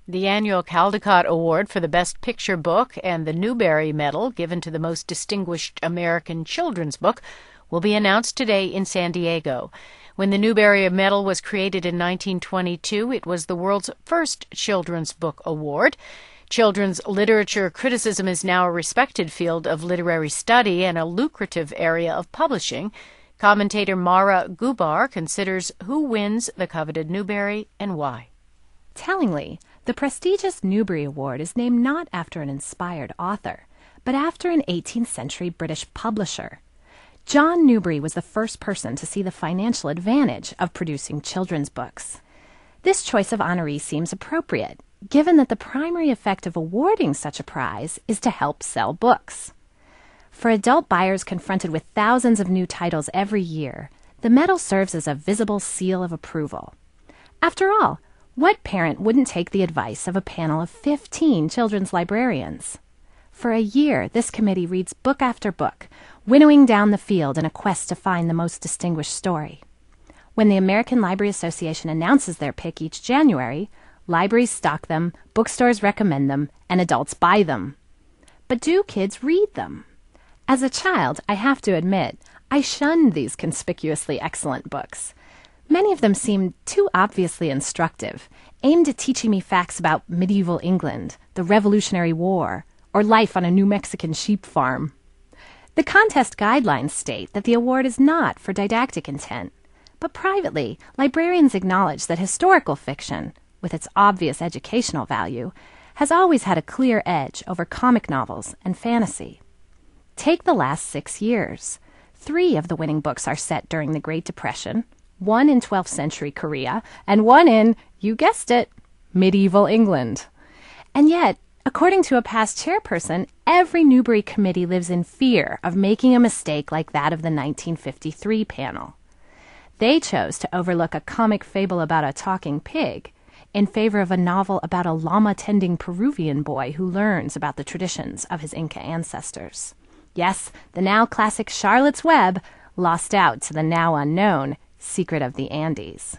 The annual Caldecott Award for the Best Picture Book and the Newbery Medal, given to the most distinguished American children's book, will be announced today in San Diego. When the Newbery Medal was created in 1922, it was the world's first children's book award. Children's literature criticism is now a respected field of literary study and a lucrative area of publishing. Commentator Mara Gubar considers who wins the coveted Newbery and why. Tellingly, the prestigious Newbery Award is named not after an inspired author, but after an 18th century British publisher. John Newbery was the first person to see the financial advantage of producing children's books. This choice of honoree seems appropriate, given that the primary effect of awarding such a prize is to help sell books. For adult buyers confronted with thousands of new titles every year, the medal serves as a visible seal of approval. After all, what parent wouldn't take the advice of a panel of 15 children's librarians? For a year, this committee reads book after book, winnowing down the field in a quest to find the most distinguished story. When the American Library Association announces their pick each January, libraries stock them, bookstores recommend them, and adults buy them. But do kids read them? As a child, I have to admit, I shunned these conspicuously excellent books. Many of them seemed too obviously instructive, aimed at teaching me facts about medieval England, the Revolutionary War, or life on a New Mexican sheep farm. The contest guidelines state that the award is not for didactic intent, but privately, librarians acknowledge that historical fiction, with its obvious educational value, has always had a clear edge over comic novels and fantasy. Take the last 6 years. 3 of the winning books are set during the Great Depression, 1 in 12th century Korea, and 1 in, you guessed it, medieval England. And yet, according to a past chairperson, every Newbery committee lives in fear of making a mistake like that of the 1953 panel. They chose to overlook a comic fable about a talking pig in favor of a novel about a llama-tending Peruvian boy who learns about the traditions of his Inca ancestors. Yes, the now classic Charlotte's Web lost out to the now unknown Secret of the Andes.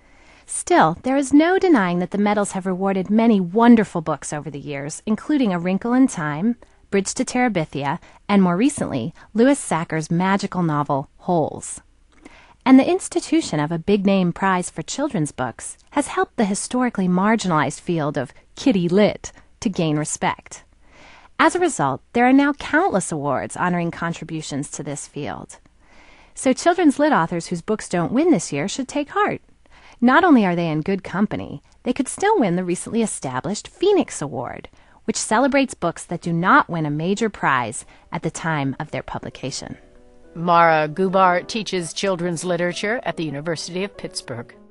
Still, there is no denying that the medals have rewarded many wonderful books over the years, including A Wrinkle in Time, Bridge to Terabithia, and more recently, Louis Sachar's magical novel, Holes. And the institution of a big-name prize for children's books has helped the historically marginalized field of kiddie lit to gain respect. As a result, there are now countless awards honoring contributions to this field. So children's lit authors whose books don't win this year should take heart. Not only are they in good company, they could still win the recently established Phoenix Award, which celebrates books that do not win a major prize at the time of their publication. Mara Gubar teaches children's literature at the University of Pittsburgh.